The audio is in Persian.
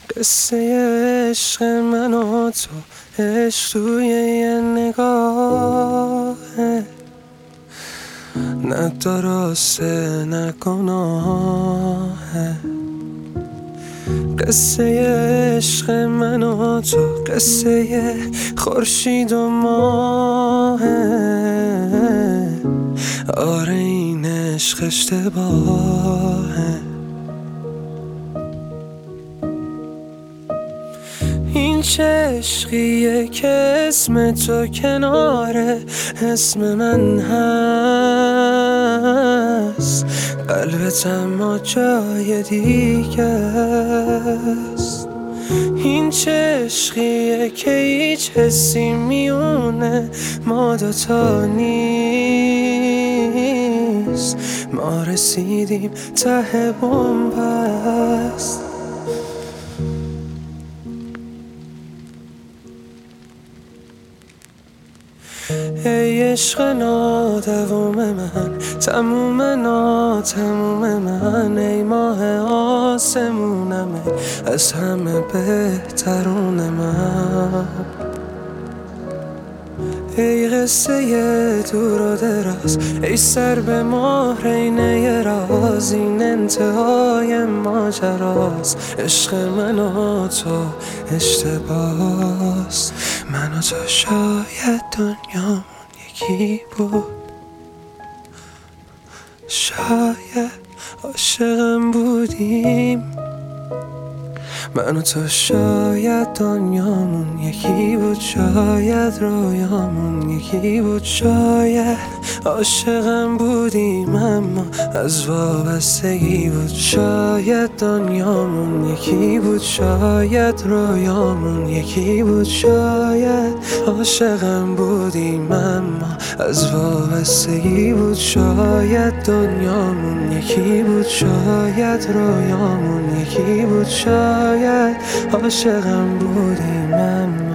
قصه عشق من و تو، عشق توی یه نگاهه، نه درسته نه گناهه. قصه عشق من و تو، قصه خورشید و ماهه. آره این عشق اشتباهه. این چه عشقیه که اسم تو کنار اسم من هست، قلبت اما جای دیگه است. این چه عشقیه که هیچ حسی میونه ما دوتا نیست، ما رسیدیم ته بن‌بست. ای عشق نادوم من، تموم ناتموم من، ای ماه آسمونم، از همه بهترون من. ای قصه دور و دراز، ای سر به مهرینه راز، این انتهای ماجراست. عشق من و تو اشتباس، من و تو شاید دنیامون یکی بود، شاید عاشقم بودیم. من و تو شاید دنیامون یکی بود، شاید رویامون یکی بود، شاید عاشقم بودیم اما از وابستگی بود. شاید دنیامون یکی بود، شاید رویامون یکی بود، شاید عاشقم بودیم اما از وابستگی بود. شاید دنیامون یکی بود، شاید رویامون یکی بود، شاید عاشقم بودیم اما